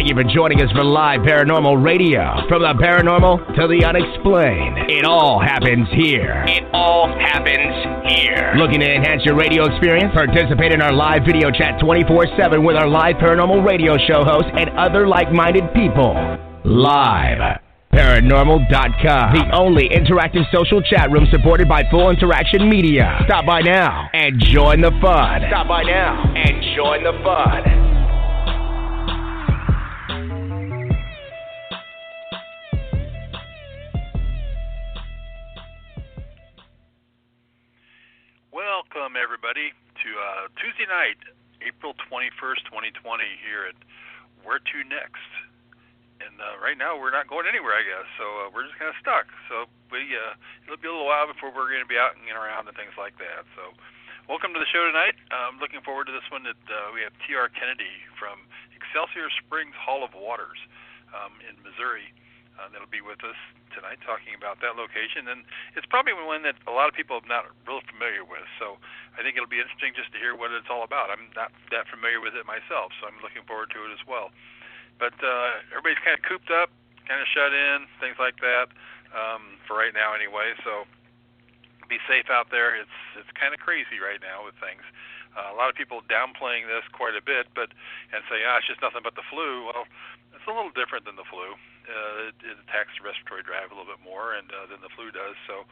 Thank you for joining us for live paranormal radio. From the paranormal to the unexplained, it all happens here. It all happens here. Looking to enhance your radio experience? Participate in our live video chat 24/7 with our live paranormal radio show hosts and other like-minded people. Live. Paranormal.com, the only interactive social chat room supported by Full Interaction Media. Stop by now and join the fun. Stop by now and join the fun. Welcome, everybody, to Tuesday night, April 21st, 2020, here at Where To Next. And right now, we're not going anywhere, I guess, so we're just kind of stuck. So it'll be a little while before we're going to be out and around and things like that. So welcome to the show tonight. I'm looking forward to this one. That we have T.R. Kennedy from Excelsior Springs Hall of Waters in Missouri. That'll be with us tonight talking about that location. And it's probably one that a lot of people are not real familiar with. So I think it'll be interesting just to hear what it's all about. I'm not that familiar with it myself, so I'm looking forward to it as well. But everybody's kind of cooped up, kind of shut in, things like that, for right now anyway. So be safe out there. It's kind of crazy right now with things. A lot of people downplaying this quite a bit, and say, it's just nothing but the flu. Well, it's a little different than the flu. It attacks the respiratory drive a little bit more than the flu does. So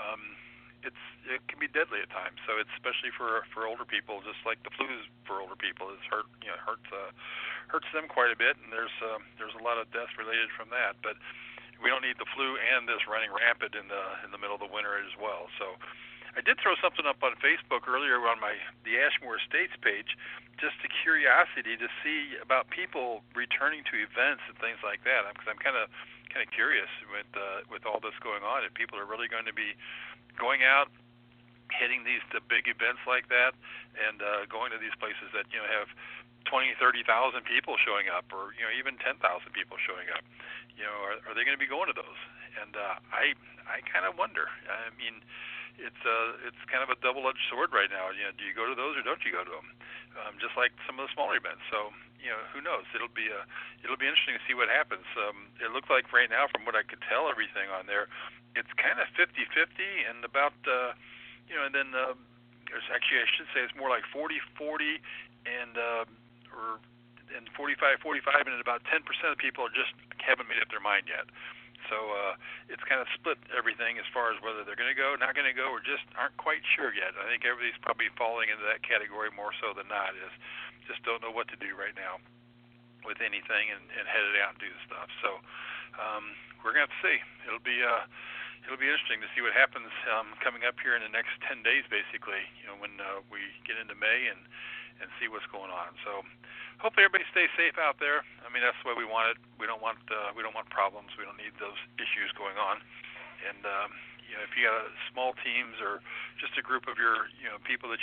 it can be deadly at times. So it's especially for older people, just like the flu is for older people. It's hurts them quite a bit, and there's a lot of deaths related from that. But we don't need the flu and this running rampant in the middle of the winter as well. So I did throw something up on Facebook earlier on the Ashmore Estates page, just a curiosity to see about people returning to events and things like that. Because I'm kind of curious with all this going on, if people are really going to be going out, hitting the big events like that, and going to these places that have 20, 30,000 people showing up, or even 10,000 people showing up. Are they going to be going to those? And I kind of wonder. I mean, it's kind of a double-edged sword right now. Do you go to those or don't you go to them? Just like some of the smaller events. So who knows? It'll be interesting to see what happens. It looks like right now, from what I could tell, everything on there, it's kind of 50-50, and about and then there's actually, I should say, it's more like 40-40, and 45-45, and about 10% of people just haven't made up their mind yet. So it's kind of split everything as far as whether they're going to go, not going to go, or just aren't quite sure yet. I think everybody's probably falling into that category more so than not, is just don't know what to do right now with anything and headed out and do the stuff. So we're going to have to see. It'll be interesting to see what happens coming up here in the next 10 days, basically, when we get into May and see what's going on. So hopefully everybody stays safe out there. I mean, that's the way we want it. We don't want problems. We don't need those issues going on. And if you got small teams or just a group of your people that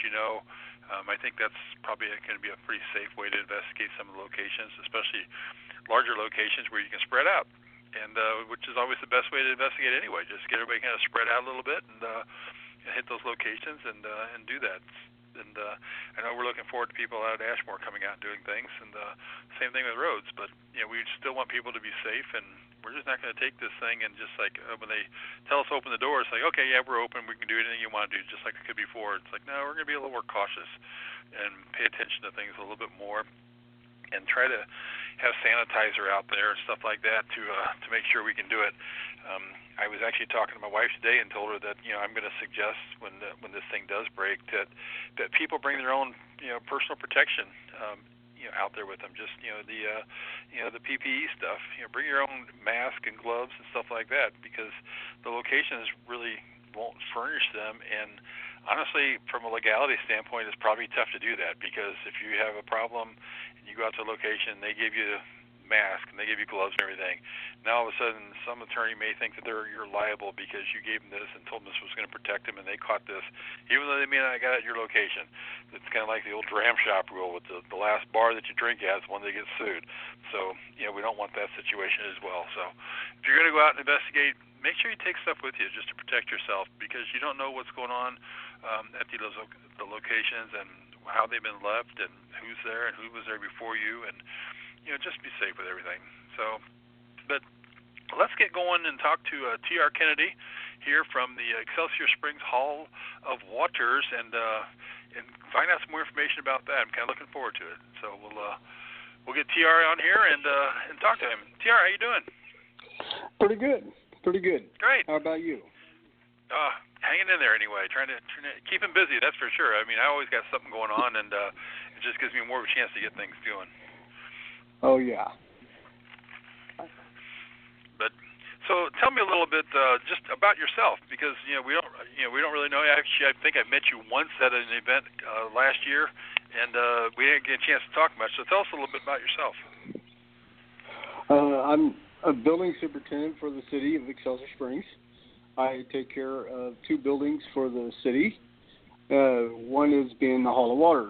I think that's probably going to be a pretty safe way to investigate some of the locations, especially larger locations where you can spread out. And which is always the best way to investigate anyway. Just get everybody kind of spread out a little bit and hit those locations and do that. And I know we're looking forward to people out at Ashmore coming out and doing things, and same thing with roads. But we still want people to be safe, and we're just not going to take this thing and just like when they tell us to open the door, it's like, okay, yeah, we're open, we can do anything you want to do, just like it could before. It's like, no, we're going to be a little more cautious and pay attention to things a little bit more, and try to have sanitizer out there and stuff like that to make sure we can do it. I was actually talking to my wife today and told her that I'm going to suggest when this thing does break that people bring their own personal protection out there with them. Just the PPE stuff. Bring your own mask and gloves and stuff like that, because the locations really won't furnish them. And honestly, from a legality standpoint, it's probably tough to do that, because if you have a problem and you go out to a location, they give you mask and they give you gloves and everything. Now all of a sudden some attorney may think that you're liable because you gave them this and told them this was going to protect them, and they caught this even though they may not have got it at your location. It's kind of like the old dram shop rule, with the last bar that you drink at is one that gets sued. So we don't want that situation as well. So if you're going to go out and investigate, make sure you take stuff with you just to protect yourself, because you don't know what's going on at the locations and how they've been left and who's there and who was there before you. And just be safe with everything. So, but let's get going and talk to T.R. Kennedy here from the Excelsior Springs Hall of Waters and find out some more information about that. I'm kind of looking forward to it. So we'll get T.R. on here and talk to him. T.R., how you doing? Pretty good. Great. How about you? Hanging in there anyway. Trying to keep him busy, that's for sure. I mean, I always got something going on, and it just gives me more of a chance to get things going. Oh, yeah. But so tell me a little bit just about yourself, because we don't really know. Actually, I think I met you once at an event last year, and we didn't get a chance to talk much. So tell us a little bit about yourself. I'm a building superintendent for the city of Excelsior Springs. I take care of 2 buildings for the city. One is being the Hall of Waters.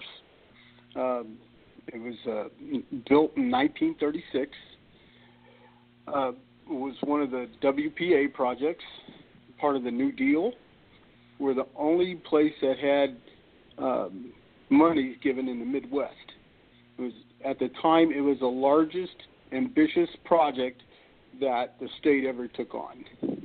It was built in 1936. It was one of the WPA projects, part of the New Deal. We're the only place that had money given in the Midwest. It was, at the time, it was the largest ambitious project that the state ever took on.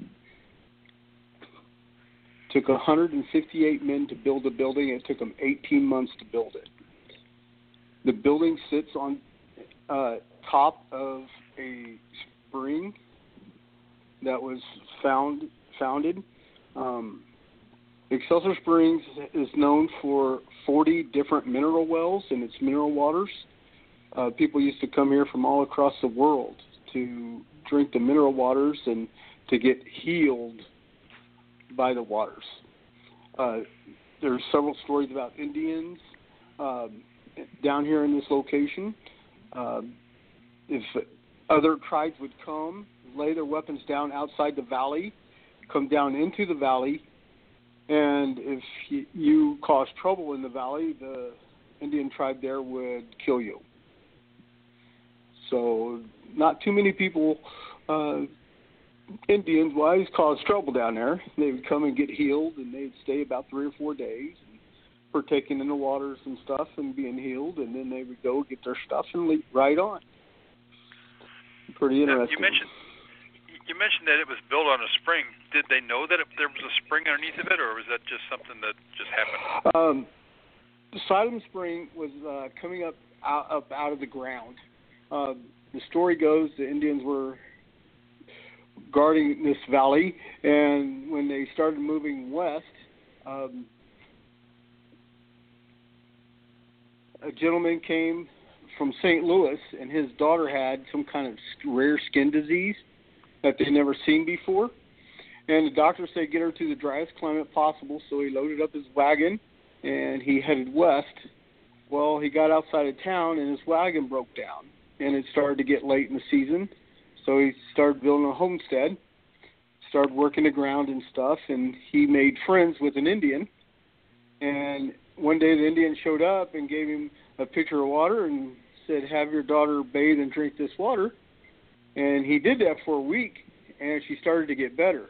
It took 158 men to build a building. It took them 18 months to build it. The building sits on top of a spring that was founded. Excelsior Springs is known for 40 different mineral wells in its mineral waters. People used to come here from all across the world to drink the mineral waters and to get healed by the waters. There's several stories about Indians down here in this location. If other tribes would come, lay their weapons down outside the valley, come down into the valley, and if you caused trouble in the valley, the Indian tribe there would kill you. So not too many people, Indians-wise, caused trouble down there. They would come and get healed, and they'd stay about 3 or 4 days, partaking in the waters and stuff and being healed, and then they would go get their stuff and leave right on. Pretty interesting. You mentioned that it was built on a spring. Did they know that there was a spring underneath of it, or was that just something that just happened? Siloam Spring was coming up out of the ground. The story goes the Indians were guarding this valley, and when they started moving west, a gentleman came from St. Louis, and his daughter had some kind of rare skin disease that they'd never seen before. And the doctor said get her to the driest climate possible, so he loaded up his wagon, and he headed west. Well, he got outside of town, and his wagon broke down, and it started to get late in the season. So he started building a homestead, started working the ground and stuff, and he made friends with an Indian. And one day the Indian showed up and gave him a pitcher of water and said, have your daughter bathe and drink this water. And he did that for a week, and she started to get better.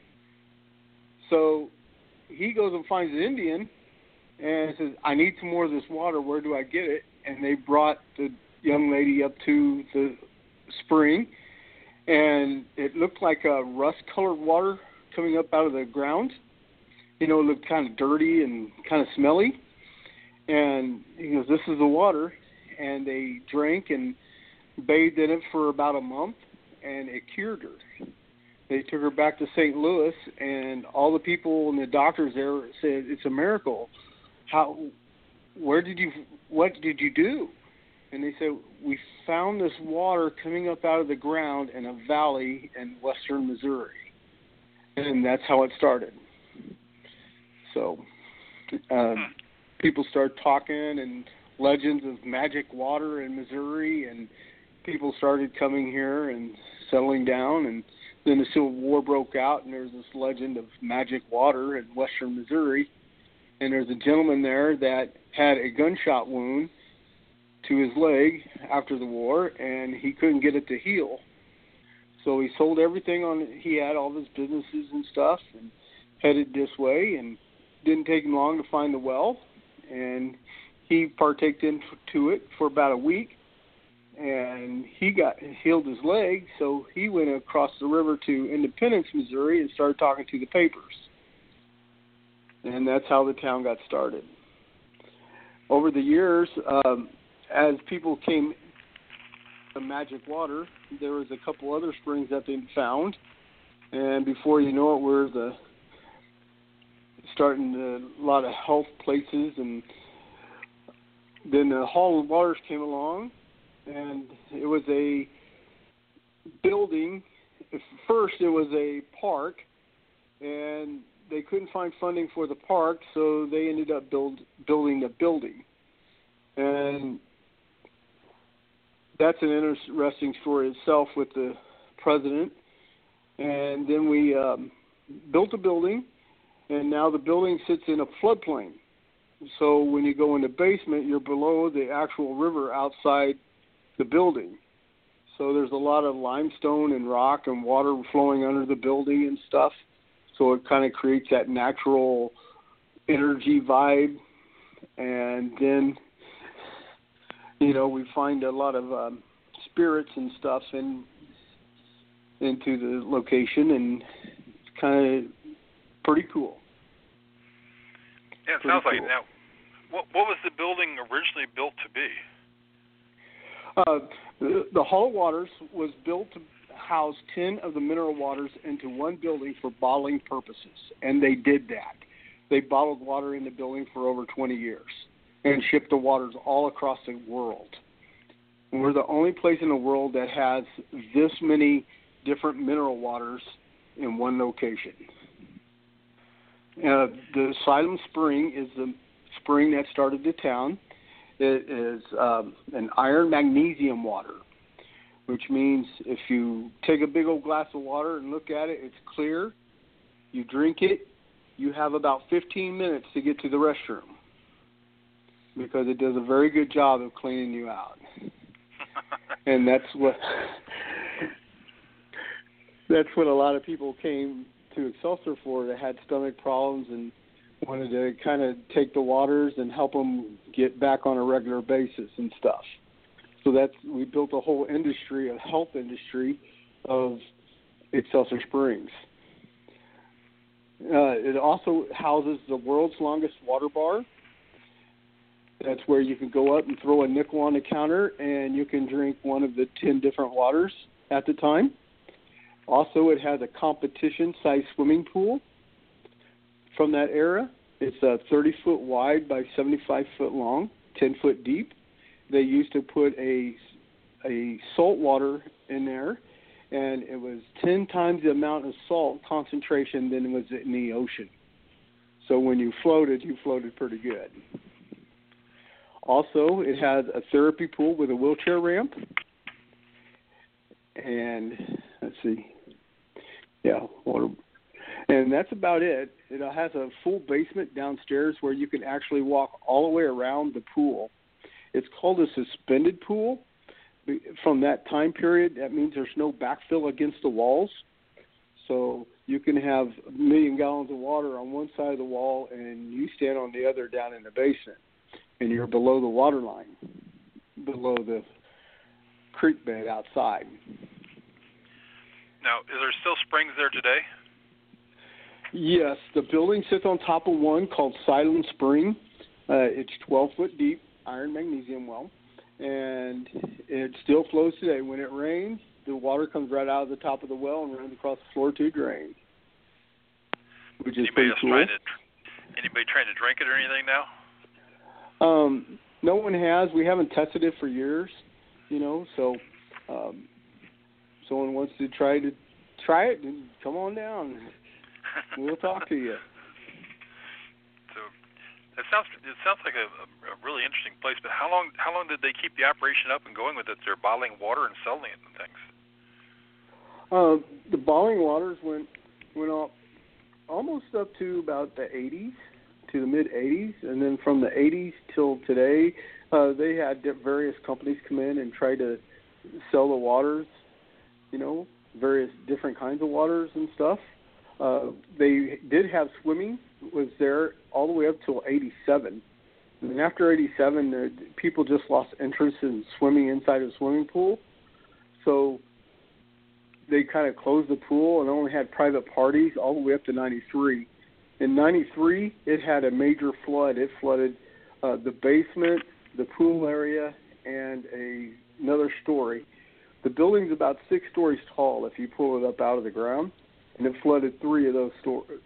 So he goes and finds an Indian and says, I need some more of this water. Where do I get it? And they brought the young lady up to the spring, and it looked like a rust-colored water coming up out of the ground. It looked kind of dirty and kind of smelly. And he goes, this is the water. And they drank and bathed in it for about a month, and it cured her. They took her back to St. Louis, and all the people and the doctors there said, it's a miracle. What did you do? And they said, we found this water coming up out of the ground in a valley in western Missouri. And that's how it started. So people start talking and legends of magic water in Missouri, and people started coming here and settling down, and then the Civil War broke out, and there's this legend of magic water in western Missouri. And there's a gentleman there that had a gunshot wound to his leg after the war, and he couldn't get it to heal. So he sold everything he had, all of his businesses and stuff, and headed this way, and didn't take him long to find the well, and he partaked into it for about a week, and he healed his leg, so he went across the river to Independence, Missouri, and started talking to the papers. And that's how the town got started. Over the years, as people came to magic water, there was a couple other springs that they found, and before you know it, we're starting a lot of health places, and then the Hall of Waters came along, and it was a building. First, it was a park, and they couldn't find funding for the park, so they ended up building a building. And that's an interesting story itself with the president. And then we built a building, and now the building sits in a floodplain. So when you go in the basement, you're below the actual river outside the building. So there's a lot of limestone and rock and water flowing under the building and stuff. So it kind of creates that natural energy vibe. And then, you know, we find a lot of spirits and stuff into the location, and it's kind of pretty cool. Yeah, it sounds like. Now, what was the building originally built to be? The Hall of Waters was built to house 10 of the mineral waters into one building for bottling purposes, and they did that. They bottled water in the building for over 20 years and shipped the waters all across the world. And we're the only place in the world that has this many different mineral waters in one location. The Siloam Spring is the spring that started the town. It is an iron magnesium water, which means if you take a big old glass of water and look at it, it's clear. You drink it, you have about 15 minutes to get to the restroom because it does a very good job of cleaning you out. And that's what a lot of people came to Excelsior for, that had stomach problems and wanted to kind of take the waters and help them get back on a regular basis and stuff. So we built a whole industry, a health industry of Excelsior Springs. It also houses the world's longest water bar. That's where you can go up and throw a nickel on the counter and you can drink one of the 10 different waters at the time. Also, it has a competition-sized swimming pool from that era. It's 30 foot wide by 75 foot long, 10 foot deep. They used to put a salt water in there, and it was 10 times the amount of salt concentration than was in the ocean. So when you floated pretty good. Also, it had a therapy pool with a wheelchair ramp. And let's see. Yeah, water. And that's about it. It has a full basement downstairs where you can actually walk all the way around the pool. It's called a suspended pool. From that time period, that means there's no backfill against the walls. So you can have 1 million gallons of water on one side of the wall and you stand on the other down in the basement. And you're below the water line, below the creek bed outside. Now, is there still springs there today? Yes, the building sits on top of one called Siloam Spring. It's 12 foot deep, iron magnesium well, and it still flows today. When it rains, the water comes right out of the top of the well and runs across the floor to drain, which is pretty cool. Anybody trying to drink it or anything now? No one has. We haven't tested it for years, so someone wants to try it, then come on down. We'll talk to you. So it sounds like a really interesting place, but how long did they keep the operation up and going with it? They're bottling water and selling it and things. The bottling waters went up almost up to about the 80s. To the mid-'80s, and then from the '80s till today, they had various companies come in and try to sell the waters, various different kinds of waters and stuff. They did have swimming was there all the way up till '87, And after 87, people just lost interest in swimming inside a swimming pool. So they kind of closed the pool and only had private parties all the way up to 93. In 93, it had a major flood. It flooded the basement, the pool area, and another story. The building's about 6 stories tall if you pull it up out of the ground, and it flooded 3 of those stories.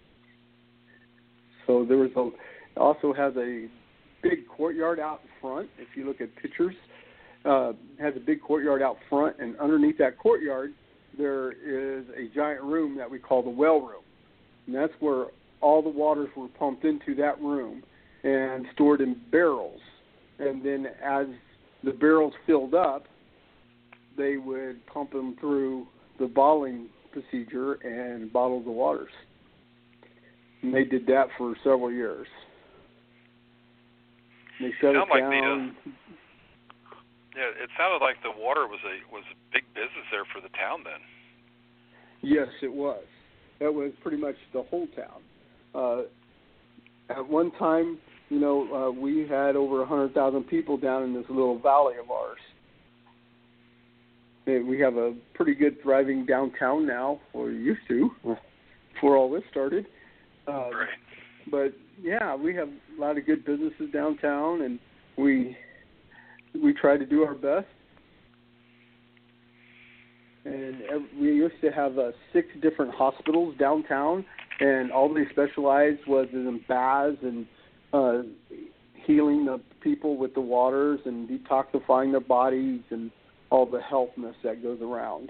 So it also has a big courtyard out in front. If you look at pictures, it has a big courtyard out front, and underneath that courtyard, there is a giant room that we call the well room. And that's where all the waters were pumped into that room and stored in barrels. And then as the barrels filled up, they would pump them through the bottling procedure and bottle the waters. And they did that for several years. They shut it down. It sounded like the water was a big business there for the town then. Yes, it was. That was pretty much the whole town. At one time, we had over 100,000 people down in this little valley of ours. And we have a pretty good thriving downtown now, or used to, before all this started. Right. But yeah, we have a lot of good businesses downtown, and we try to do our best. And we used to have 6 different hospitals downtown, and all they specialized was in baths and healing the people with the waters and detoxifying their bodies and all the healthness that goes around.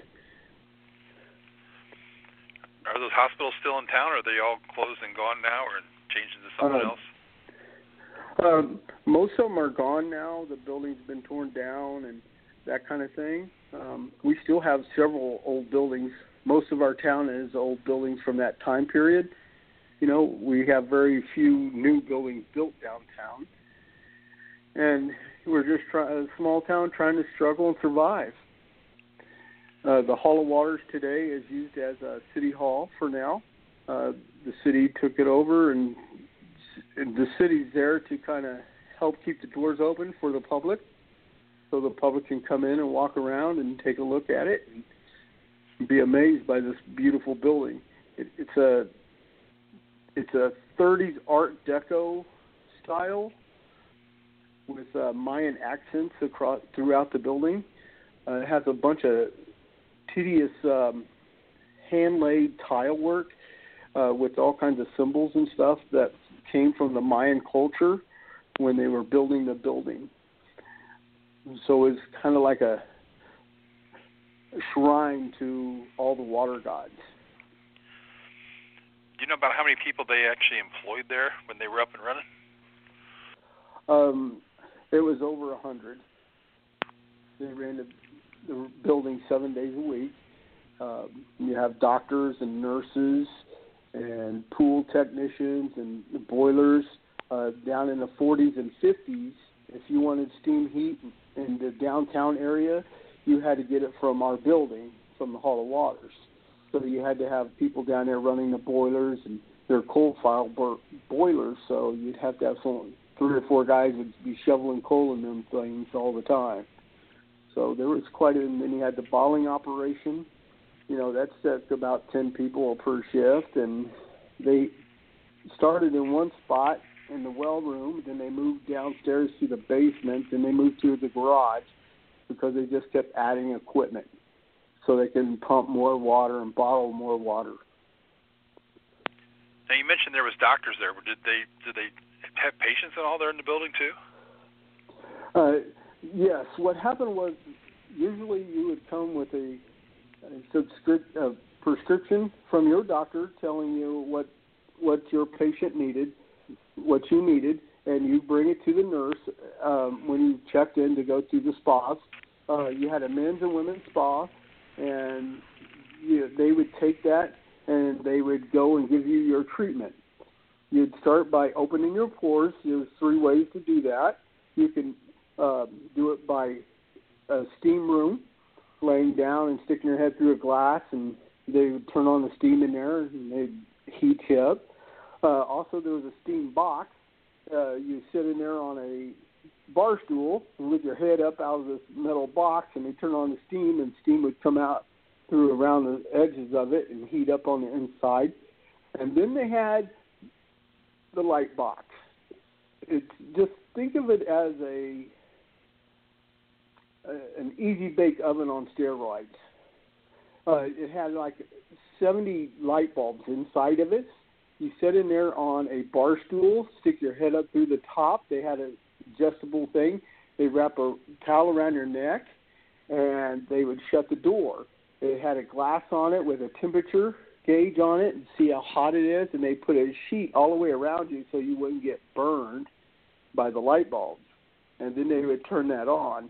Are those hospitals still in town, or are they all closed and gone now, or changed into something else? Most of them are gone now. The building's been torn down and that kind of thing. We still have several old buildings. Most of our town is old buildings from that time period. We have very few new buildings built downtown. And we're just a small town trying to struggle and survive. The Hall of Waters today is used as a city hall for now. The city took it over, and the city's there to kind of help keep the doors open for the public, so the public can come in and walk around and take a look at it and be amazed by this beautiful building. It's a 30s Art Deco style with Mayan accents throughout the building. It has a bunch of tedious hand-laid tile work with all kinds of symbols and stuff that came from the Mayan culture when they were building the building. So it's kind of like a shrine to all the water gods. Do you know about how many people they actually employed there when they were up and running? It was over 100. They ran the building 7 days a week. You have doctors and nurses and pool technicians and boilers. Down in the 40s and 50s, if you wanted steam heat in the downtown area, you had to get it from our building, from the Hall of Waters. So you had to have people down there running the boilers, and they're coal-fired boilers, so you'd have to have 3 or 4 guys would be shoveling coal in them things all the time. So there was and then you had the bottling operation. That's about 10 people per shift, and they started in one spot in the well room, then they moved downstairs to the basement, then they moved to the garage because they just kept adding equipment so they can pump more water and bottle more water. Now you mentioned there was doctors there. Did they have patients and all there in the building too? Yes. What happened was usually you would come with a prescription from your doctor telling you what your patient needed, what you needed, and you bring it to the nurse when you checked in to go through the spas. You had a men's and women's spa, and they would take that and they would go and give you your treatment. You'd start by opening your pores. There's 3 ways to do that. You can do it by a steam room, laying down and sticking your head through a glass, and they would turn on the steam in there, and they'd heat you up. Also, there was a steam box you sit in there on a bar stool with your head up out of this metal box, and they turn on the steam, and steam would come out through around the edges of it and heat up on the inside. And then they had the light box. It's just think of it as an easy bake oven on steroids. It had like 70 light bulbs inside of it. You sit in there on a bar stool, stick your head up through the top. They had an adjustable thing. They wrap a towel around your neck, and they would shut the door. It had a glass on it with a temperature gauge on it and see how hot it is, and they put a sheet all the way around you so you wouldn't get burned by the light bulbs. And then they would turn that on.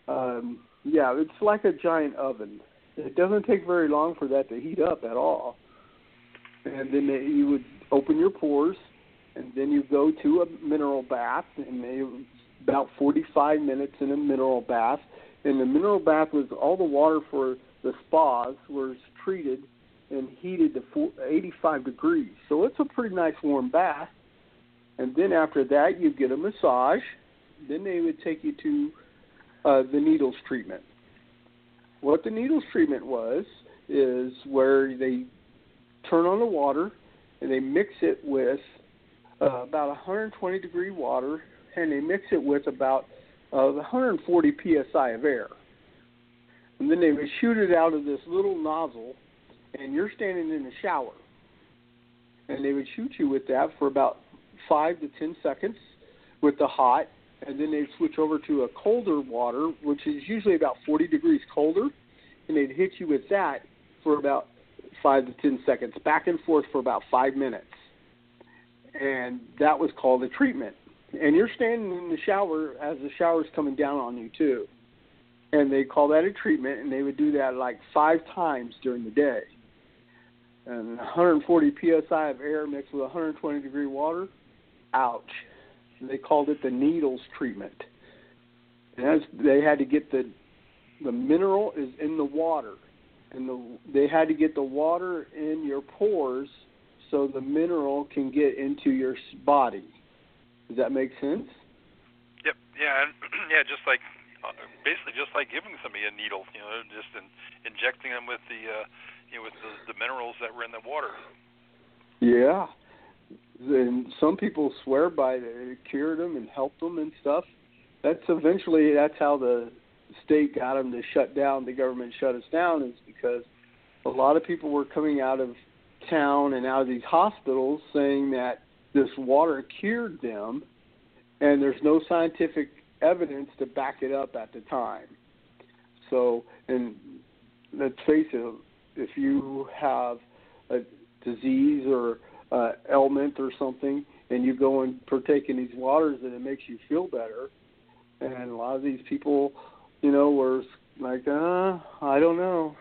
It's like a giant oven. It doesn't take very long for that to heat up at all. And then you would open your pores, and then you go to a mineral bath, and about 45 minutes in a mineral bath. And the mineral bath was all the water for the spas was treated and heated to 85 degrees. So it's a pretty nice warm bath. And then after that, you get a massage. Then they would take you to the needles treatment. What the needles treatment is where they turn on the water and they mix it with about 120 degree water, and they mix it with about 140 psi of air. And then they would shoot it out of this little nozzle, and you're standing in the shower. And they would shoot you with that for about 5 to 10 seconds with the hot, and then they'd switch over to a colder water, which is usually about 40 degrees colder, and they'd hit you with that for about 5 to 10 seconds, back and forth for about 5 minutes. And that was called a treatment. And you're standing in the shower as the shower's coming down on you, too. And they call that a treatment, and they would do that like 5 times during the day. And 140 psi of air mixed with 120 degree water, ouch. And they called it the needles treatment. And they had to get the mineral is in the water. And they had to get the water in your pores so the mineral can get into your body. Does that make sense? Yep. Yeah. And just like basically just like giving somebody a needle, just injecting them with the minerals that were in the water. Yeah. And some people swear by it cured them and helped them and stuff. That's how the state got them to shut down. The government shut us down is because a lot of people were coming out of town and out of these hospitals saying that this water cured them, and there's no scientific evidence to back it up at the time. So, and let's face it, if you have a disease or ailment or something, and you go and partake in these waters, and it makes you feel better. And a lot of these people, were like, I don't know,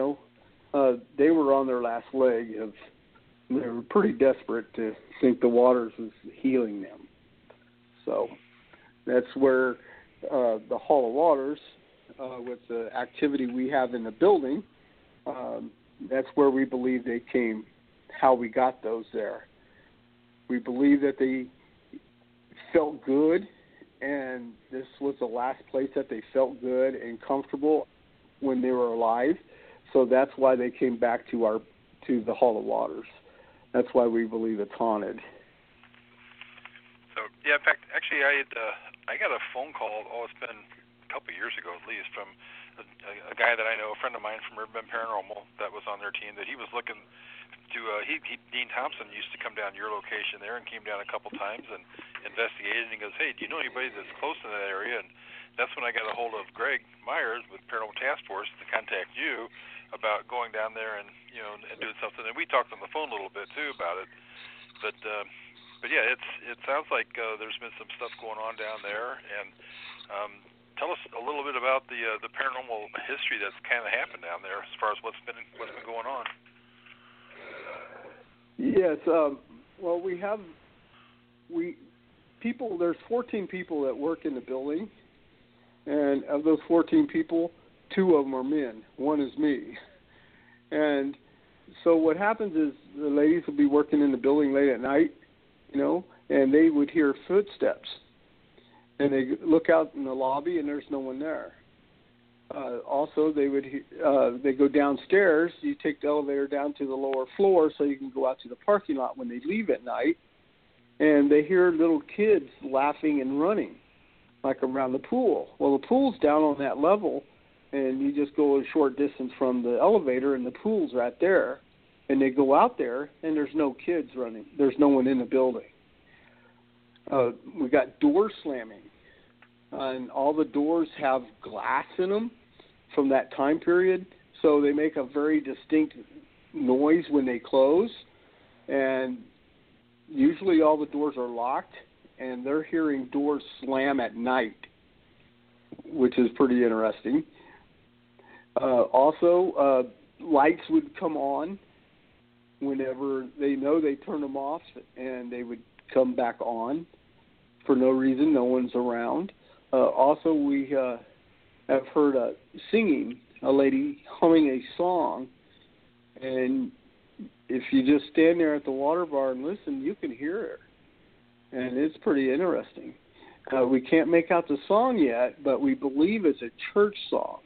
they were on their last leg they were pretty desperate to think the waters was healing them. So that's where the Hall of Waters, with the activity we have in the building, that's where we believe they came, how we got those there. We believe that they felt good, and this was the last place that they felt good and comfortable when they were alive. So that's why they came back to the Hall of Waters. That's why we believe it's haunted. So, yeah, in fact, actually, I got a phone call, it's been a couple of years ago at least, from a guy that I know, a friend of mine from Urban Paranormal that was on their team, that he was looking to, Dean Thompson used to come down to your location there and came down a couple times and investigated, and he goes, hey, do you know anybody that's close to that area? And that's when I got a hold of Greg Myers with Paranormal Task Force to contact you about going down there and and doing something. And we talked on the phone a little bit too about it. But yeah, it sounds like there's been some stuff going on down there. And tell us a little bit about the paranormal history that's kind of happened down there as far as what's been going on. Yes. Well, there's 14 people that work in the building, and of those 14 people, 2 of them are men. One is me. And so what happens is the ladies will be working in the building late at night, and they would hear footsteps. And they look out in the lobby, and there's no one there. Also, they go downstairs. You take the elevator down to the lower floor so you can go out to the parking lot when they leave at night. And they hear little kids laughing and running, like around the pool. Well, the pool's down on that level, and you just go a short distance from the elevator, and the pool's right there. And they go out there, and there's no kids running. There's no one in the building. We got door slamming. And all the doors have glass in them from that time period, so they make a very distinct noise when they close. And usually all the doors are locked, and they're hearing doors slam at night, which is pretty interesting. Also, lights would come on whenever they know they turn them off, and they would come back on for no reason. No one's around. Also, we have heard singing, a lady humming a song, and if you just stand there at the water bar and listen, you can hear her, and it's pretty interesting. We can't make out the song yet, but we believe it's a church song.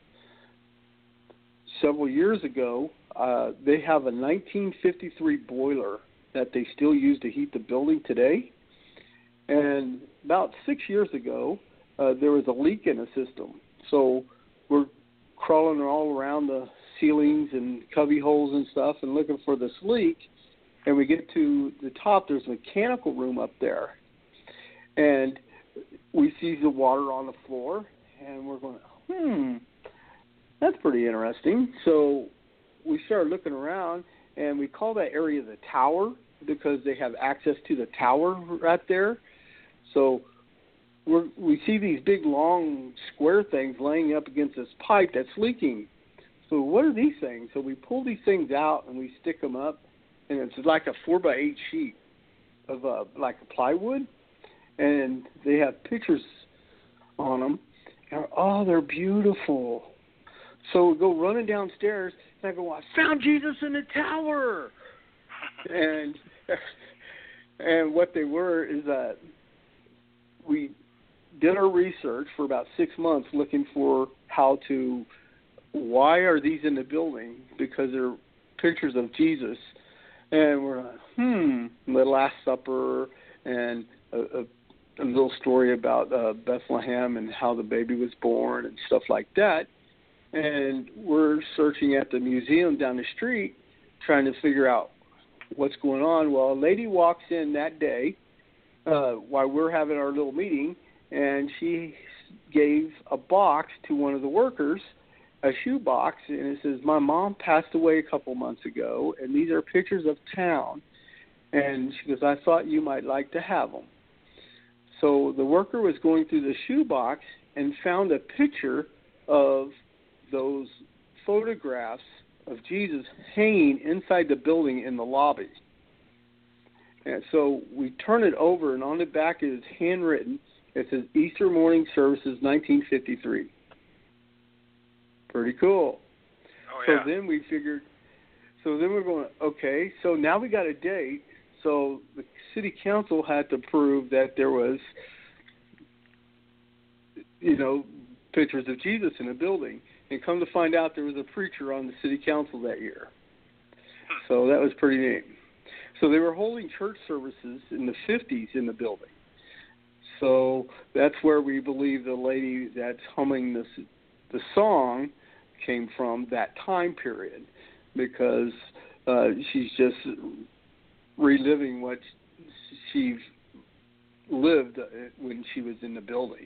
Several years ago, they have a 1953 boiler that they still use to heat the building today, and about 6 years ago, there was a leak in the system. So we're crawling all around the ceilings and cubby holes and stuff and looking for this leak. And we get to the top, there's a mechanical room up there. And we see the water on the floor, and we're going, that's pretty interesting. So we started looking around, and we call that area the tower because they have access to the tower right there. So we see these big, long, square things laying up against this pipe that's leaking. So what are these things? So we pull these things out, and we stick them up, and it's like a 4x8 sheet of like a plywood, and they have pictures on them. And, they're beautiful. So we go running downstairs, and I go, I found Jesus in the tower. And what they were is that we did our research for about 6 months looking for why are these in the building? Because they're pictures of Jesus. And we're like, the Last Supper and a little story about Bethlehem and how the baby was born and stuff like that. And we're searching at the museum down the street trying to figure out what's going on. Well, a lady walks in that day while we're having our little meeting, and she gave a box to one of the workers, a shoe box, and it says, my mom passed away a couple months ago, and these are pictures of town. And she goes, I thought you might like to have them. So the worker was going through the shoe box and found a picture of those photographs of Jesus hanging inside the building in the lobby. And so we turn it over, and on the back it is handwritten. It says Easter Morning Services 1953. Pretty cool. Oh, yeah. So then we're going, okay, so now we got a date. So the city council had to prove that there was, pictures of Jesus in the building. And come to find out there was a preacher on the city council that year. So that was pretty neat. So they were holding church services in the 50s in the building. So that's where we believe the lady that's humming the song came from, that time period, because she's just reliving what she lived when she was in the building.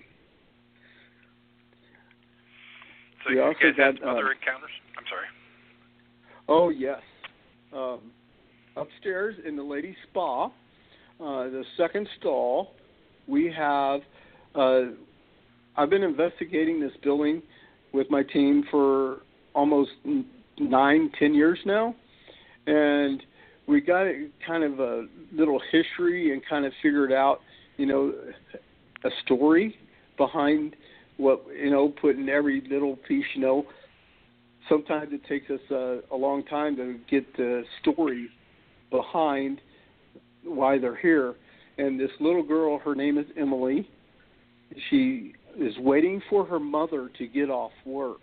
So you guys had some other encounters? I'm sorry. Oh, yes. Upstairs in the ladies' spa, the second stall, we have, I've been investigating this building with my team for almost 9-10 years now, and we got kind of a little history and kind of figured out, a story behind what, putting every little piece, sometimes it takes us a long time to get the story behind why they're here. and this little girl, her name is Emily. She is waiting for her mother to get off work.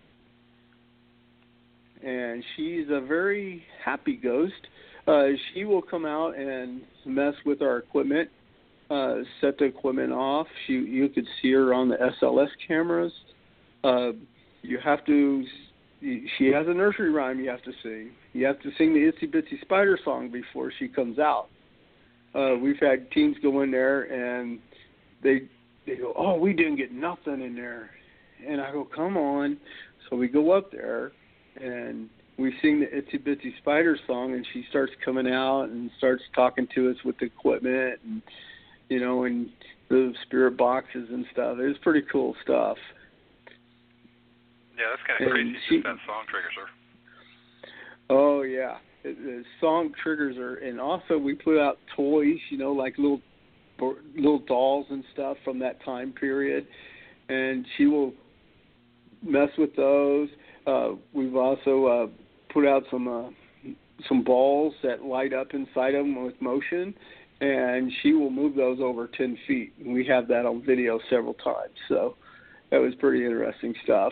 And she's a very happy ghost. She will come out and mess with our equipment, set the equipment off. You could see her on the SLS cameras. She has a nursery rhyme you have to sing. You have to sing the Itsy Bitsy Spider song before she comes out. We've had teams go in there and they go, "Oh, we didn't get nothing in there." And I go, "Come on." So we go up there and we sing the Itsy Bitsy Spider song, and she starts coming out and starts talking to us with the equipment and, and the spirit boxes and stuff. It was pretty cool stuff. Yeah, that's kind of crazy. Just that song triggers her. Oh, yeah. The song triggers her. And also we put out toys, like little dolls and stuff from that time period. And she will mess with those. We've also put out some balls that light up inside of them with motion, and she will move those over 10 feet. And we have that on video several times, so that was pretty interesting stuff.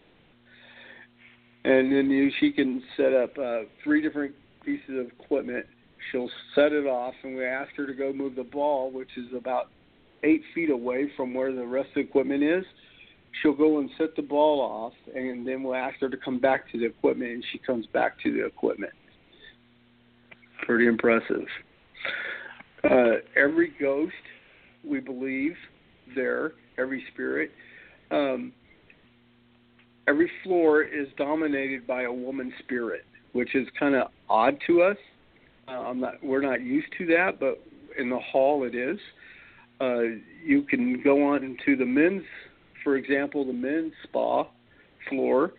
And then she can set up 3 different pieces of equipment. She'll set it off, and we ask her to go move the ball, which is about 8 feet away from where the rest of the equipment is. She'll go and set the ball off, and then we'll ask her to come back to the equipment, and she comes back to the equipment. Pretty impressive. Every ghost, we believe, there, every spirit, every floor is dominated by a woman spirit, which is kind of odd to us. We're not used to that, but in the hall it is. You can go on into the men's, for example, the men's spa floor.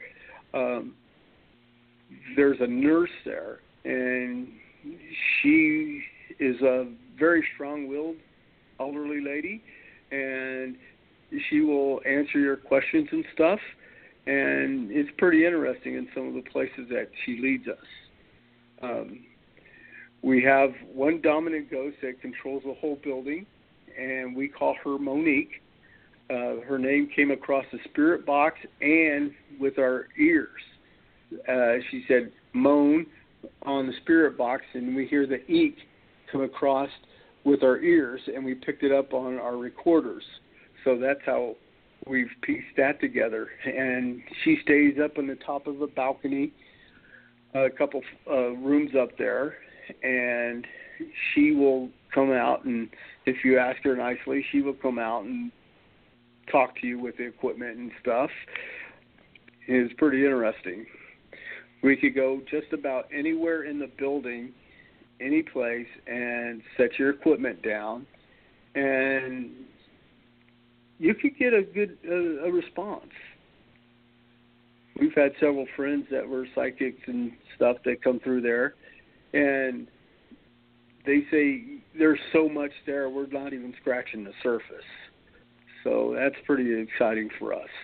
There's a nurse there, and she is a very strong-willed elderly lady, and she will answer your questions and stuff, and it's pretty interesting in some of the places that she leads us. We have one dominant ghost that controls the whole building, and we call her Monique. Her name came across the spirit box and with our ears. She said moan on the spirit box, and we hear the eek come across with our ears, and we picked it up on our recorders. So that's how we've pieced that together. And she stays up on the top of a balcony, a couple rooms up there, and she will come out, and if you ask her nicely, she will come out and talk to you with the equipment and stuff. It's pretty interesting. We could go just about anywhere in the building, any place, and set your equipment down, and you could get a good response. We've had several friends that were psychics and stuff that come through there, and they say there's so much there, we're not even scratching the surface. So that's pretty exciting for us.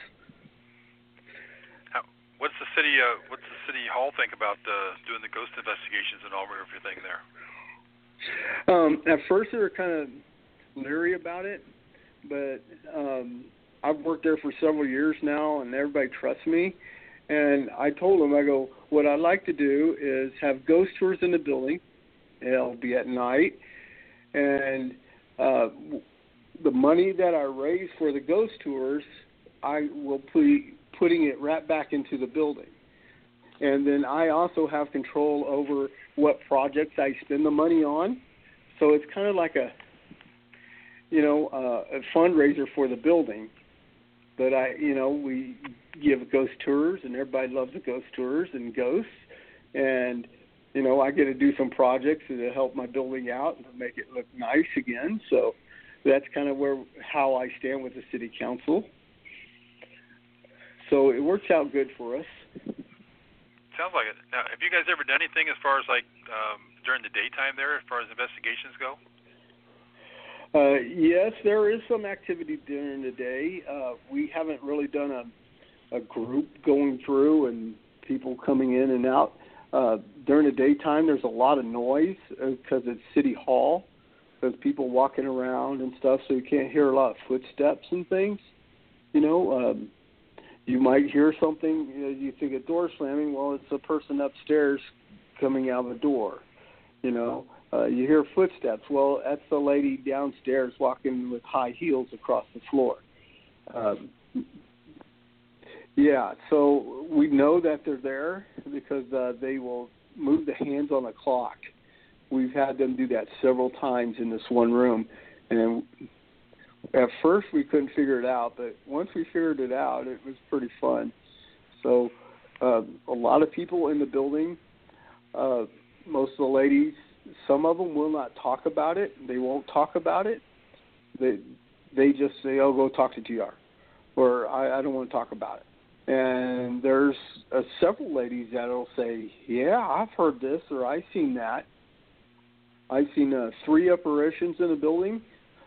What's the city hall think about doing the ghost investigations and all everything there? At first, they were kind of leery about it, but I've worked there for several years now, and everybody trusts me. And I told them, I go, what I'd like to do is have ghost tours in the building. It'll be at night, and the money that I raise for the ghost tours, I will be putting it right back into the building. And then I also have control over what projects I spend the money on. So it's kind of like a fundraiser for the building. But we give ghost tours, and everybody loves the ghost tours and ghosts. And, I get to do some projects to help my building out and make it look nice again. So that's kind of how I stand with the city council. So it works out good for us. Sounds like it. Now, have you guys ever done anything as far as during the daytime there, as far as investigations go? Yes, there is some activity during the day. We haven't really done a group going through and people coming in and out. During the daytime, there's a lot of noise because it's City Hall. there's people walking around and stuff, so you can't hear a lot of footsteps and things. You might hear something, you think a door slamming. Well, it's a person upstairs coming out of a door. You hear footsteps. Well, that's the lady downstairs walking with high heels across the floor. So we know that they're there because they will move the hands on the clock. We've had them do that several times in this one room, and at first we couldn't figure it out, but once we figured it out, it was pretty fun. So a lot of people in the building, most of the ladies, some of them will not talk about it. They won't talk about it. They just say, "Oh, go talk to GR," or I don't want to talk about it. And there's several ladies that will say, "Yeah, I've heard this," or "I've seen that." I've seen 3 apparitions in the building.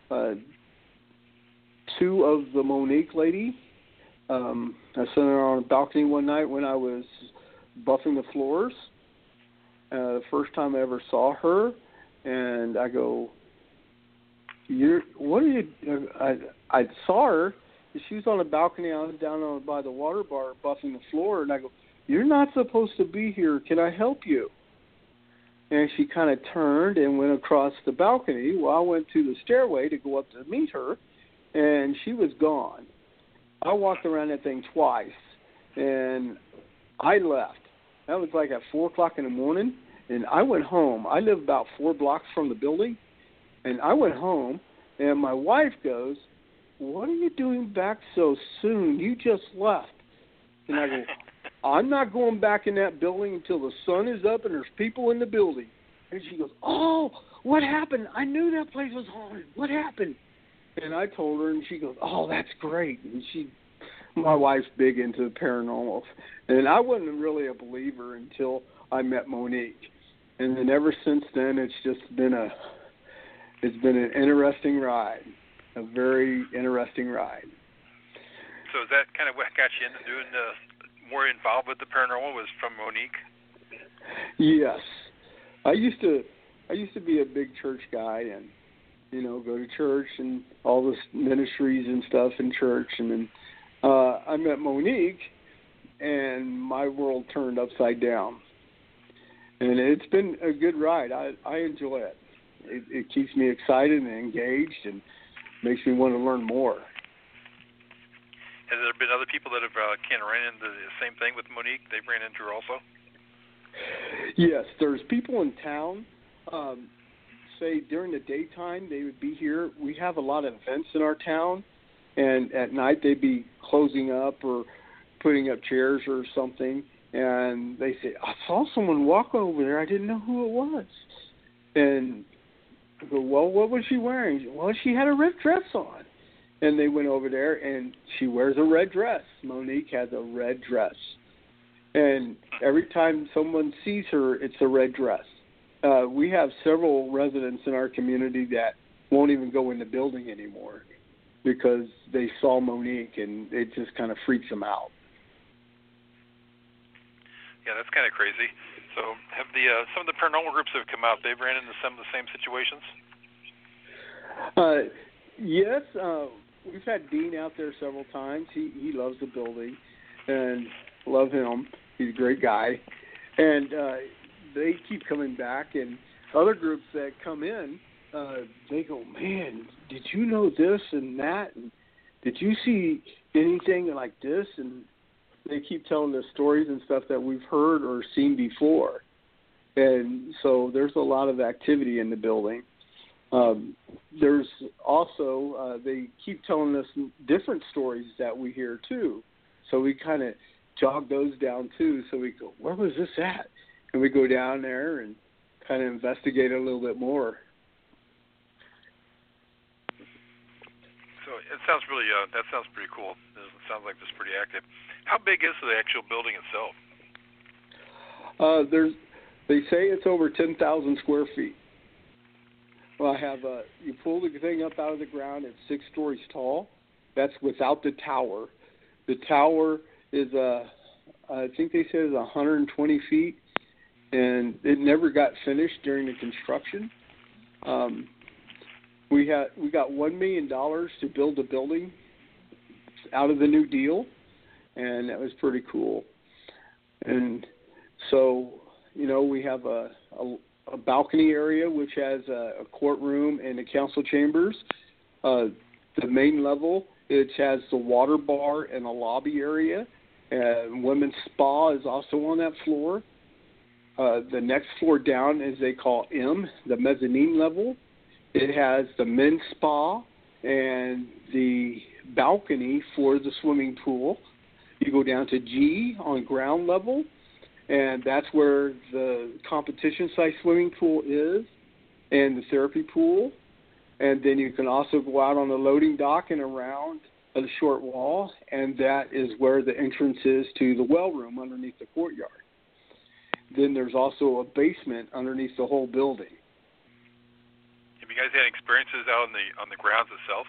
2 of the Monique lady. I saw her on a balcony one night when I was buffing the floors. The first time I ever saw her, and I go, what are you? I saw her. She was on a balcony. I was down by the water bar buffing the floor, and I go, "You're not supposed to be here. Can I help you?" And she kind of turned and went across the balcony. Well, I went to the stairway to go up to meet her, and she was gone. I walked around that thing twice, and I left. That was like at 4 o'clock in the morning, and I went home. I live about 4 blocks from the building, and I went home, and my wife goes, "What are you doing back so soon? You just left." And I go, "I'm not going back in that building until the sun is up and there's people in the building." And she goes, "Oh, what happened? I knew that place was haunted. What happened?" And I told her, and she goes, "Oh, that's great." And my wife's big into the paranormal. And I wasn't really a believer until I met Monique. And then ever since then, it's been an interesting ride, a very interesting ride. So is that kind of what got you into doing more involved with the paranormal, was from Monique? Yes. I used to be a big church guy and, go to church and all the ministries and stuff in church. And then I met Monique, and my world turned upside down. And it's been a good ride. I enjoy it. It keeps me excited and engaged and makes me want to learn more. Has there been other people that have kind of ran into the same thing with Monique? They've ran into her also? Yes, there's people in town. Say during the daytime they would be here. We have a lot of events in our town, and at night they'd be closing up or putting up chairs or something, and they say, "I saw someone walk over there. I didn't know who it was." And I go, "Well, what was she wearing?" "Well, she had a red dress on." And they went over there, and she wears a red dress. Monique has a red dress. And every time someone sees her, it's a red dress. We have several residents in our community that won't even go in the building anymore because they saw Monique, and it just kind of freaks them out. Yeah, that's kind of crazy. So have some of the paranormal groups that have come out, they've ran into some of the same situations? Yes, we've had Dean out there several times. He loves the building, and love him. He's a great guy. And they keep coming back. And other groups that come in, they go, "Man, did you know this and that? And did you see anything like this?" And they keep telling us stories and stuff that we've heard or seen before. And so there's a lot of activity in the building. There's also, they keep telling us different stories that we hear too. So we kind of jog those down too. So we go, "Where was this at?" And we go down there and kind of investigate a little bit more. So it sounds really, that sounds pretty cool. It sounds like it's pretty active. How big is the actual building itself? They say it's over 10,000 square feet. Well, I have you pull the thing up out of the ground. It's 6 stories tall. That's without the tower. The tower is I think they said it's 120 feet, and it never got finished during the construction. We got $1 million to build a building out of the New Deal, and that was pretty cool. And so, we have a balcony area which has a courtroom and the council chambers. The main level, it has the water bar and a lobby area. And women's spa is also on that floor. The next floor down is they call M, the mezzanine level. It has the men's spa and the balcony for the swimming pool. You go down to G on ground level, and that's where the competition-sized swimming pool is and the therapy pool. And then you can also go out on the loading dock and around a short wall, and that is where the entrance is to the well room underneath the courtyard. Then there's also a basement underneath the whole building. Have you guys had experiences out on the grounds itself?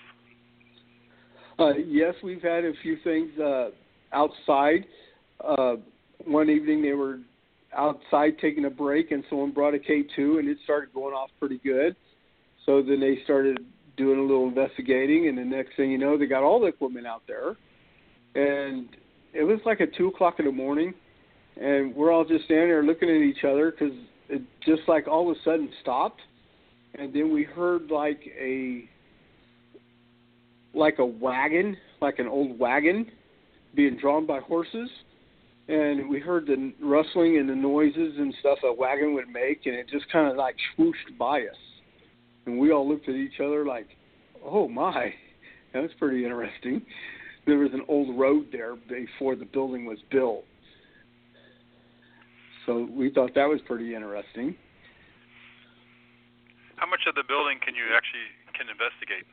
Yes, we've had a few things outside. One evening they were outside taking a break, and someone brought a K2, and it started going off pretty good. So then they started doing a little investigating, and the next thing you know, they got all the equipment out there. And it was like at 2 o'clock in the morning, and we're all just standing there looking at each other because it just like all of a sudden stopped. And then we heard like a wagon, like an old wagon being drawn by horses. And we heard the rustling and the noises and stuff a wagon would make, and it just kind of like swooshed by us. And we all looked at each other like, oh my, that was pretty interesting. There was an old road there before the building was built. So we thought that was pretty interesting. How much of the building can you actually investigate?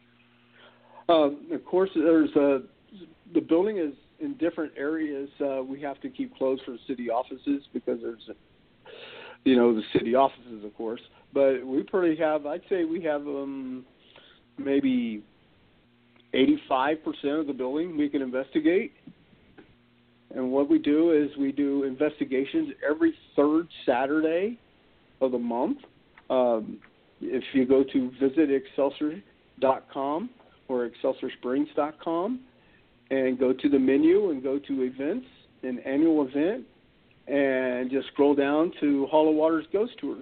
Of course, the building is in different areas. We have to keep closed for city offices because there's, the city offices, of course. But we probably have, I'd say we have maybe 85% of the building we can investigate. And what we do is we do investigations every third Saturday of the month. If you go to visitexcelsior.com or excelsiorsprings.com and go to the menu and go to events, an annual event, and just scroll down to Hollow Waters Ghost Tours.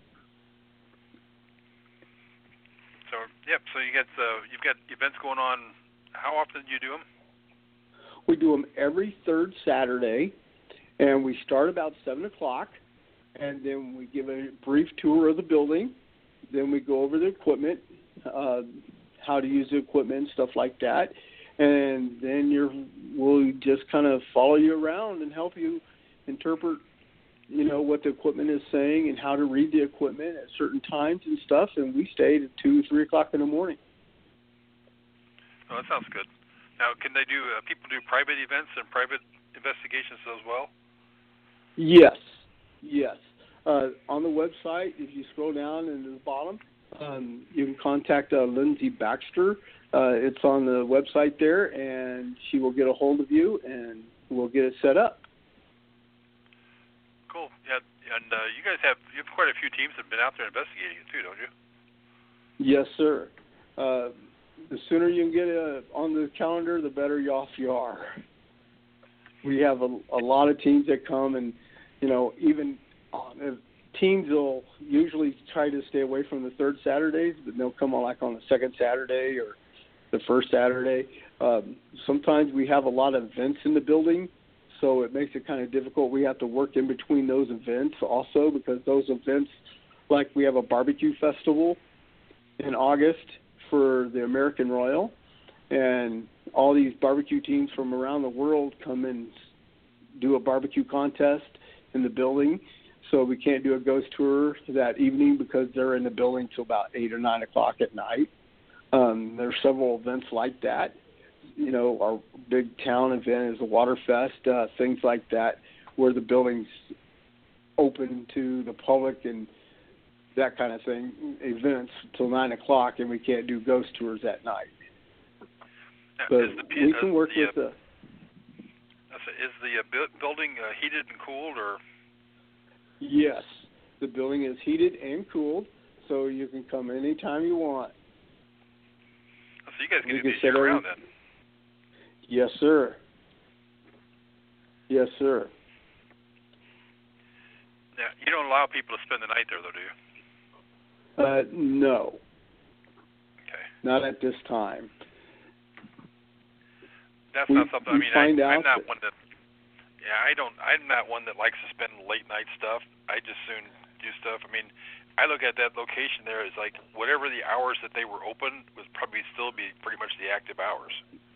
So you've got events going on. How often do you do them? We do them every third Saturday, and we start about 7 o'clock, and then we give a brief tour of the building. Then we go over the equipment, how to use the equipment, stuff like that. And then we'll just kind of follow you around and help you interpret, what the equipment is saying and how to read the equipment at certain times and stuff. And we stay to 2, 3 o'clock in the morning. Oh, that sounds good. Now, can they people do private events and private investigations as well? Yes. On the website, if you scroll down into the bottom, you can contact Lindsay Baxter. It's on the website there, and she will get a hold of you, and we'll get it set up. Cool. Yeah, and you have quite a few teams that have been out there investigating it too, don't you? Yes, sir. The sooner you can get on the calendar, the better off you are. We have a lot of teams that come, and even teams will usually try to stay away from the third Saturdays, but they'll come on like on the second Saturday or the first Saturday. Sometimes we have a lot of events in the building, so it makes it kind of difficult. We have to work in between those events also, because those events, like we have a barbecue festival in August for the American Royal, and all these barbecue teams from around the world come and do a barbecue contest in the building. So we can't do a ghost tour that evening because they're in the building till about 8 or 9 o'clock at night. There's several events like that. Our big town event is the Waterfest, things like that, where the building's open to the public and that kind of thing, events till 9 o'clock, and we can't do ghost tours at night. Now, but we can work with the... Is the building heated and cooled, or...? Yes, the building is heated and cooled, so you can come anytime you want. So you guys can we do can these set year-round then. Yes, sir. Yes, sir. Yeah, you don't allow people to spend the night there, though, do you? No. Okay. Not at this time. That's not something. I mean, I'm not one that. Yeah, I'm not one that likes to spend late night stuff. I just soon do stuff. I mean, I look at that location there as like whatever the hours that they were open was probably still be pretty much the active hours.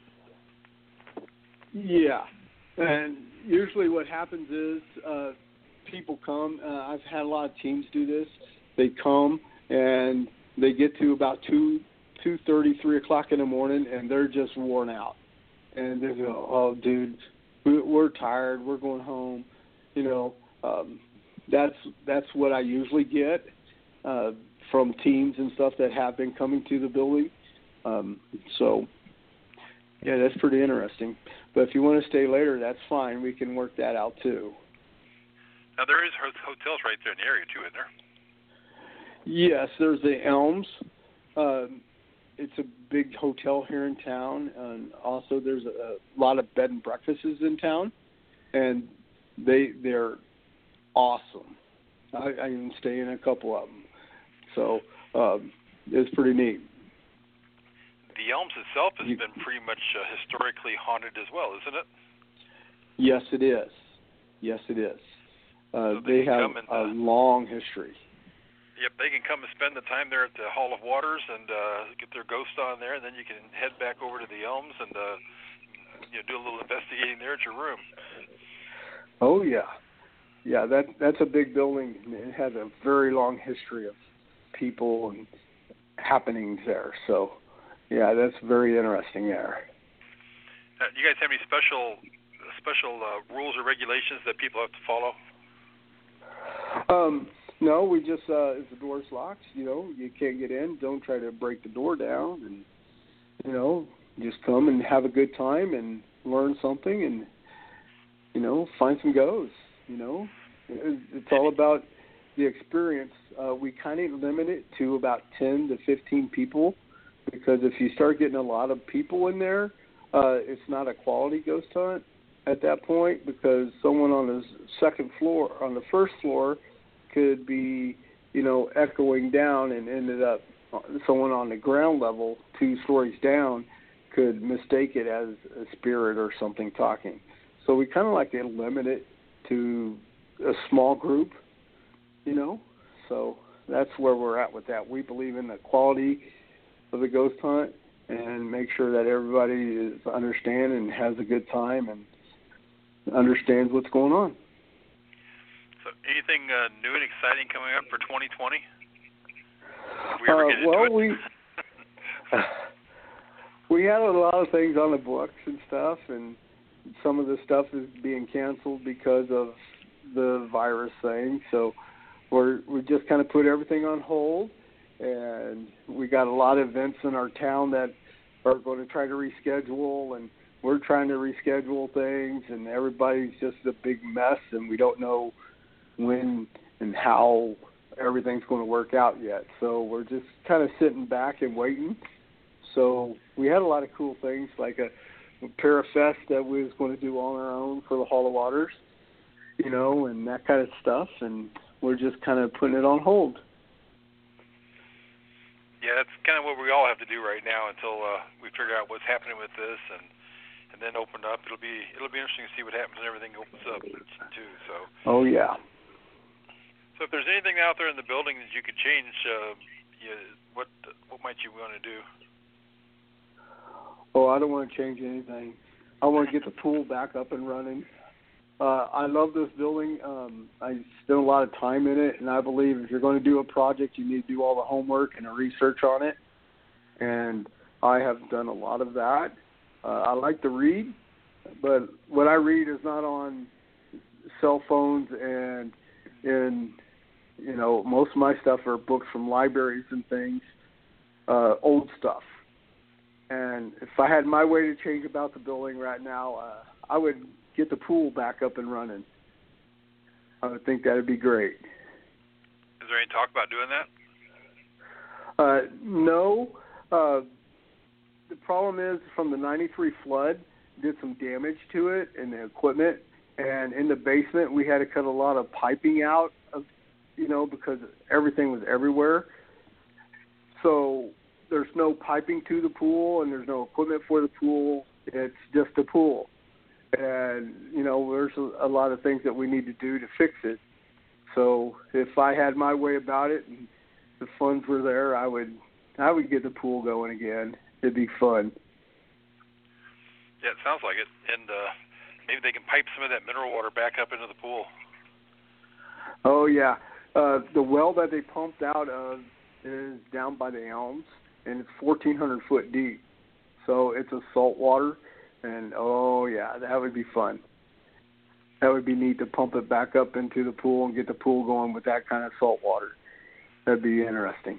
Yeah, and usually what happens is people come. I've had a lot of teams do this. They come and they get to about 2:30, 3 o'clock in the morning, and they're just worn out. And they go, "Oh, dude, we're tired. We're going home." You know, that's what I usually get from teams and stuff that have been coming to the building. So, yeah, that's pretty interesting. But if you want to stay later, that's fine. We can work that out too. Now there is hotels right there in the area too, isn't there? Yes, there's the Elms. It's a big hotel here in town, and also there's a lot of bed and breakfasts in town, and they're awesome. I even stay in a couple of them, so it's pretty neat. The Elms itself has been pretty much historically haunted as well, isn't it? Yes, it is. Yes, it is. So they have a long history. Yep, they can come and spend the time there at the Hall of Waters and get their ghost on there, and then you can head back over to the Elms and do a little investigating there at your room. Oh yeah, yeah. That's a big building. It has a very long history of people and happenings there. So, yeah, that's very interesting there. You guys have any special rules or regulations that people have to follow? No, we just if the door's locked, you can't get in. Don't try to break the door down, and just come and have a good time and learn something, and find some goes. It's all about the experience. We kind of limit it to about 10 to 15 people, because if you start getting a lot of people in there, it's not a quality ghost hunt at that point, because someone on the first floor could be, echoing down, and ended up someone on the ground level 2 stories down could mistake it as a spirit or something talking. So we kind of like to limit it to a small group, So that's where we're at with that. We believe in the quality of the ghost hunt and make sure that everybody is understand and has a good time and understands what's going on. So anything new and exciting coming up for 2020? We had a lot of things on the books and stuff, and some of the stuff is being canceled because of the virus thing. So we just kind of put everything on hold, and we got a lot of events in our town that are going to try to reschedule, and we're trying to reschedule things, and everybody's just a big mess, and we don't know when and how everything's going to work out yet. So we're just kind of sitting back and waiting. So we had a lot of cool things, like a Parafest that we was going to do on our own for the Hall of Waters, and that kind of stuff, and we're just kind of putting it on hold. Yeah, that's kind of what we all have to do right now until we figure out what's happening with this, and then open up. It'll be interesting to see what happens when everything opens up too. So. Oh yeah. So if there's anything out there in the building that you could change, what might you want to do? Oh, I don't want to change anything. I want to get the pool back up and running. I love this building. I spent a lot of time in it, and I believe if you're going to do a project, you need to do all the homework and the research on it. And I have done a lot of that. I like to read, but what I read is not on cell phones, and most of my stuff are books from libraries and things, old stuff. And if I had my way to change about the building right now, I would get the pool back up and running. I would think that would be great. Is there any talk about doing that? No. The problem is from the '93 flood, did some damage to it and the equipment. And in the basement, we had to cut a lot of piping out, because everything was everywhere. So there's no piping to the pool, and there's no equipment for the pool. It's just a pool. And, there's a lot of things that we need to do to fix it. So if I had my way about it and the funds were there, I would get the pool going again. It'd be fun. Yeah, it sounds like it. And maybe they can pipe some of that mineral water back up into the pool. Oh, yeah. The well that they pumped out of is down by the Elms, and it's 1,400 foot deep. So it's a salt water, and, oh, yeah, that would be fun. That would be neat to pump it back up into the pool and get the pool going with that kind of salt water. That'd be interesting.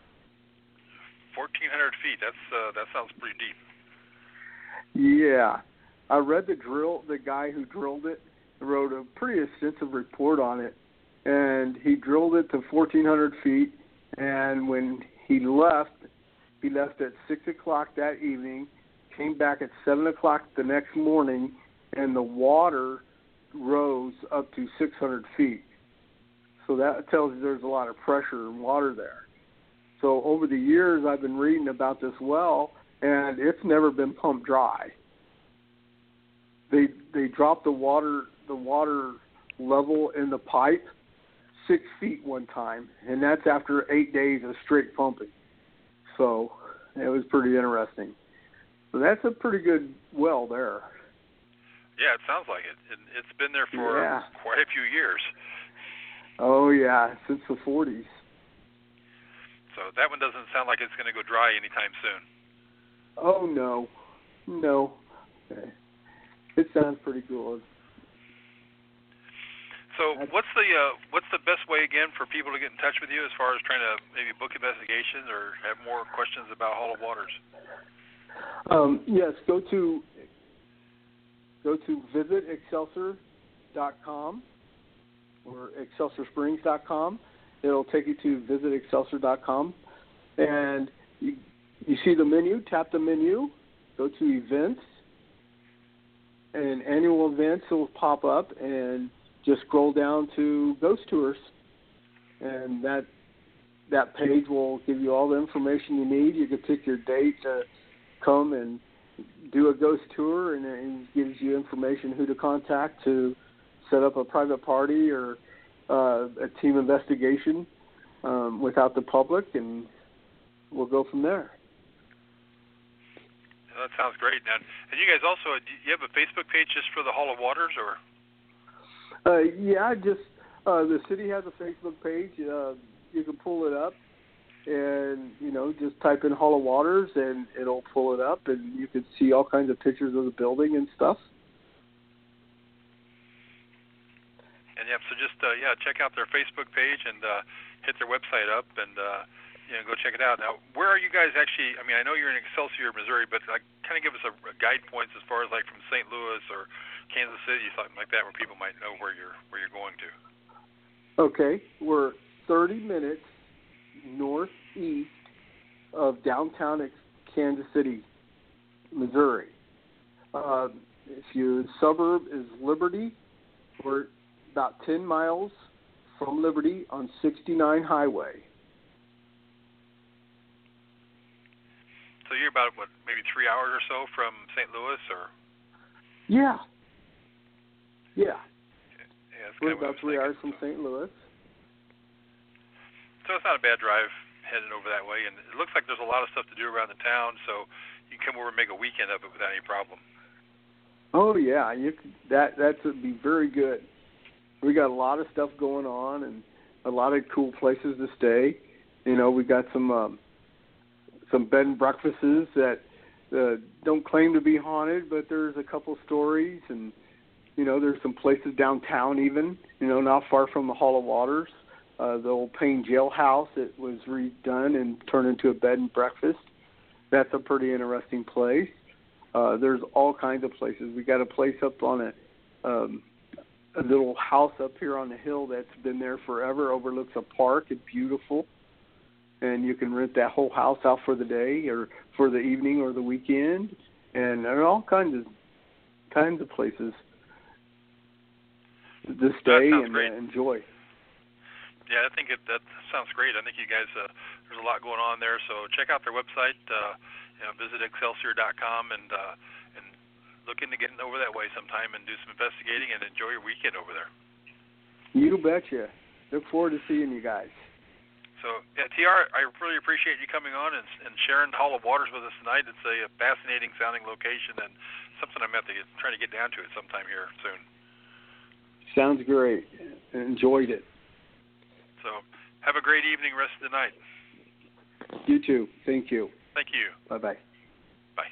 1,400 feet. That sounds pretty deep. Yeah. I read the guy who drilled it wrote a pretty extensive report on it, and he drilled it to 1,400 feet, and when he left at 6 o'clock that evening, came back at 7 o'clock the next morning, and the water rose up to 600 feet. So that tells you there's a lot of pressure and water there. So over the years, I've been reading about this well, and it's never been pumped dry. They dropped the water level in the pipe 6 feet one time, and that's after 8 days of straight pumping. So it was pretty interesting. So that's a pretty good well there. Yeah, it sounds like it. It's been there for quite a few years. Oh, yeah, since the 40s. So that one doesn't sound like it's going to go dry anytime soon. Oh, no. It sounds pretty good. So what's the best way, again, for people to get in touch with you as far as trying to maybe book investigations or have more questions about Hollow Waters? Yes, go to visitexcelsior.com or excelsiorsprings.com. It'll take you to visitexcelsior.com. And you see the menu, tap the menu, go to events, and annual events will pop up, and just scroll down to ghost tours. And that page will give you all the information you need. You can pick your date to come and do a ghost tour, and it gives you information who to contact to set up a private party or a team investigation without the public, and we'll go from there. That sounds great. And you guys also, do you have a Facebook page just for the Hollow Waters, or? The city has a Facebook page. You can pull it up and, just type in Hollow Waters and it'll pull it up, and you can see all kinds of pictures of the building and stuff. And so just check out their Facebook page and hit their website up and go check it out. Now, where are you guys actually? I mean, I know you're in Excelsior, Missouri, but kind of give us a guide points as far as like from St. Louis or Kansas City, something like that, where people might know where you're going to. Okay, we're 30 minutes northeast of downtown Kansas City, Missouri. If your suburb is Liberty, we're about 10 miles from Liberty on 69 Highway. So you're about, maybe 3 hours or so from St. Louis, or? Yeah. Yeah, we're about 3 hours from St. Louis. So it's not a bad drive heading over that way, and it looks like there's a lot of stuff to do around the town, so you can come over and make a weekend of it without any problem. Oh, yeah, that would be very good. We got a lot of stuff going on and a lot of cool places to stay. We got some bed and breakfasts that don't claim to be haunted, but there's a couple stories, and there's some places downtown even, not far from the Hollow Waters. The old Payne jailhouse, it was redone and turned into a bed and breakfast. That's a pretty interesting place. There's all kinds of places. We got a place up on a little house up here on the hill that's been there forever, overlooks a park. It's beautiful. and you can rent that whole house out for the day or for the evening or the weekend, and there are all kinds of places to stay and enjoy. Yeah, I think that sounds great. I think you guys, there's a lot going on there. So check out their website. Visit Excelsior.com and look into getting over that way sometime and do some investigating and enjoy your weekend over there. You betcha. Look forward to seeing you guys. So, yeah, TR, I really appreciate you coming on and sharing Hall of Waters with us tonight. It's a fascinating sounding location and something I'm trying to get down to it sometime here soon. Sounds great. Enjoyed it. So, have a great evening rest of the night. You too. Thank you. Thank you. Bye-bye. Bye.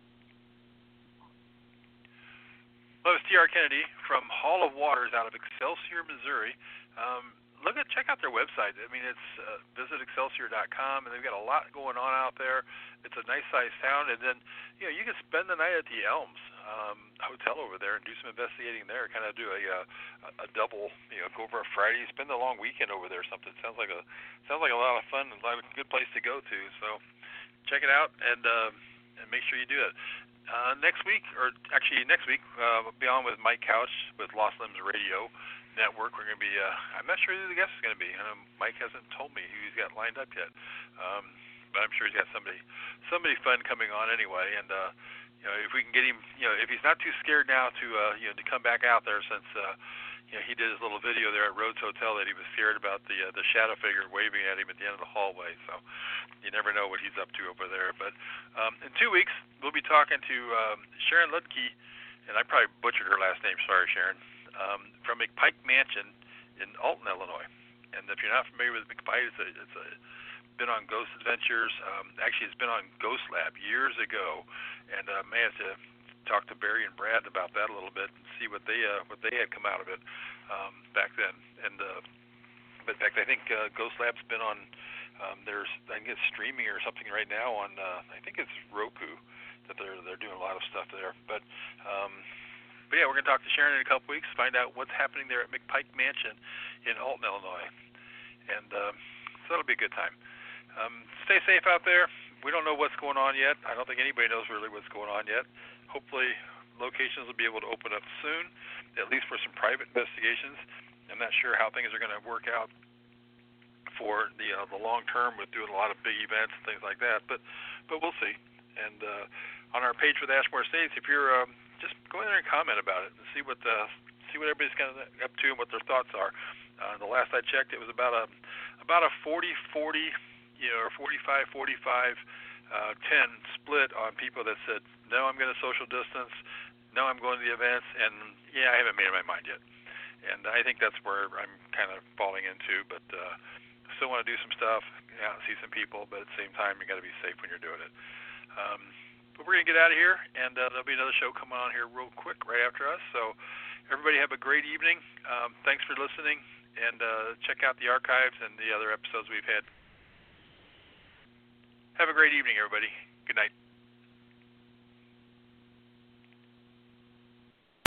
Hello, it's T.R. Kennedy from Hall of Waters out of Excelsior, Missouri. Check out their website. I mean, it's visit Excelsior.com, and they've got a lot going on out there. It's a nice sized town, and then you can spend the night at the Elms Hotel over there and do some investigating there. Kind of do a double, go over a Friday, spend a long weekend over there or something. Sounds like a lot of fun and a good place to go to. So check it out and make sure you do it. Next week, I'll be on with Mike Couch with Lost Limbs Radio Network. We're going to be, I'm not sure who the guest is going to be. Mike hasn't told me who he's got lined up yet. But I'm sure he's got somebody fun coming on anyway. And, if we can get him, if he's not too scared now to come back out there since, he did his little video there at Rhodes Hotel that he was scared about the shadow figure waving at him at the end of the hallway. So you never know what he's up to over there. But in 2 weeks, we'll be talking to Sharon Ludke, and I probably butchered her last name. Sorry, Sharon. From McPike Mansion in Alton, Illinois. And if you're not familiar with McPike, it's been on Ghost Adventures. Actually, it's been on Ghost Lab years ago. And may have to talk to Barry and Brad about that a little bit and see what they had come out of it back then. And but in fact, I think Ghost Lab's been on. I think it's streaming or something right now on. I think it's Roku that they're doing a lot of stuff there. But yeah, we're going to talk to Sharon in a couple weeks, find out what's happening there at McPike Mansion in Alton, Illinois. And so that'll be a good time. Stay safe out there. We don't know what's going on yet. I don't think anybody knows really what's going on yet. Hopefully locations will be able to open up soon, at least for some private investigations. I'm not sure how things are going to work out for the long term with doing a lot of big events and things like that, but we'll see. And on our page with Ashmore Estates, if you're just go in there and comment about it and see what everybody's kind of up to and what their thoughts are. The last I checked, it was about a 40-40, or 45-45, 10 split on people that said, no, I'm going to social distance, no, I'm going to the events, and yeah, I haven't made up my mind yet. And I think that's where I'm kind of falling into, but I still want to do some stuff, see some people, but at the same time, you got to be safe when you're doing it. But we're going to get out of here, and there'll be another show coming on here real quick right after us. So everybody have a great evening. Thanks for listening, and check out the archives and the other episodes we've had. Have a great evening, everybody. Good night.